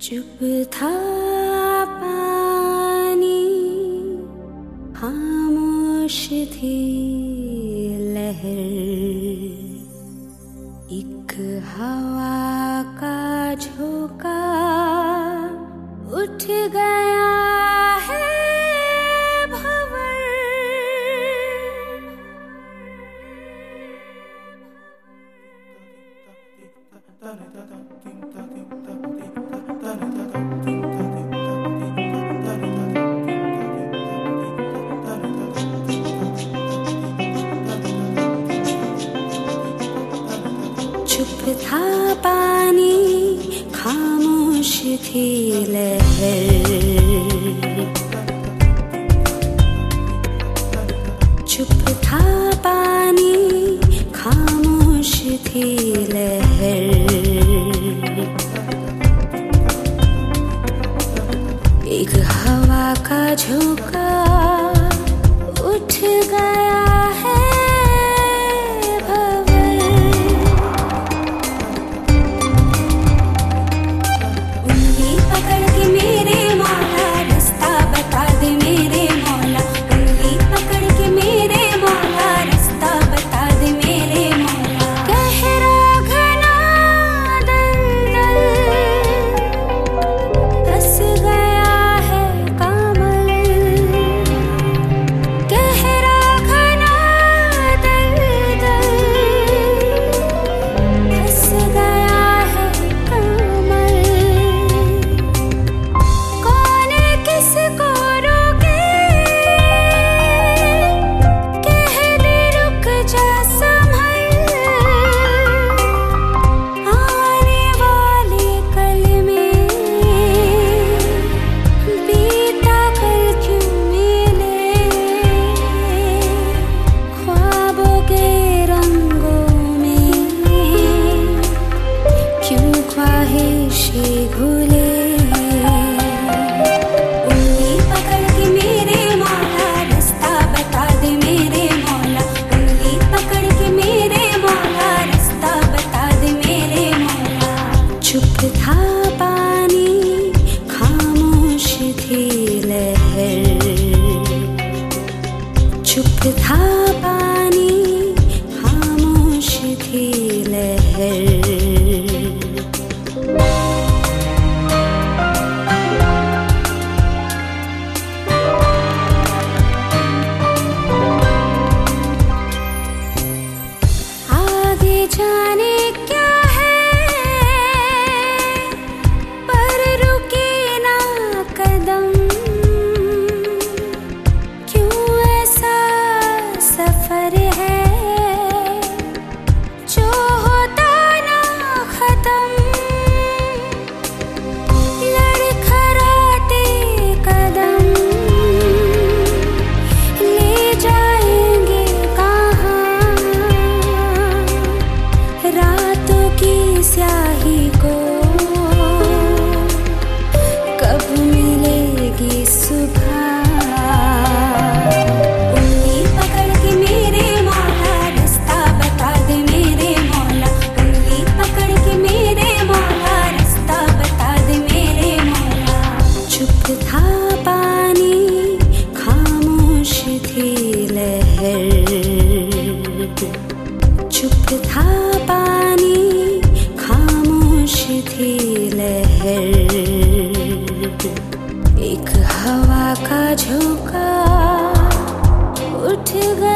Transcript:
चुप था पानी, खामोश थी लहर, एक हवा का झोंका उठ गया है भंवर। चुप था पानी, खामोश थी लहर, चुप था पानी, खामोश थी लहर, एक हवा का झोंका उठ गया है भंवर। उंगली पकड़ के मेरे मौला रास्ता बता दे मेरे मौला, उंगली पकड़ के मेरे मौला रास्ता बता दे मेरे मौला। गहरा घना दलदल बस गया है कामल, गहरा घना दलदल बस गया है कामल। कौन किसको रोके, कह दे रुक जा संभल, आने वाले कल में बीता कल क्यों मिले, ख्वाबों के रंगों में क्यों ख्वाहिशें घुले। उंगली पकड़ के मेरे मौला रास्ता बता दे मेरे मौला, उंगली पकड़ के मेरे मौला रास्ता बता दे मेरे मौला। चुप था पानी, खामोश थी लहर, चुप था पानी, खामोश थी लहर। आगे जाने क्या है, पर रुके ना कदम, क्यों ऐसा सफर है जो होता ना खत्म। लड़खड़ाते कदम ले जाएंगे कहाँ, रातों की स्याही को कब मिलेगी सुबह। उंगली पकड़ के मेरे मौला रास्ता बता दे मेरे मौला, उंगली पकड़ के मेरे मौला रास्ता बता दे मेरे मौला। चुप था पानी, खामोश थी लहर, चुप था पानी, खामोश थी लहर, एक हवा का झोंका उठ गया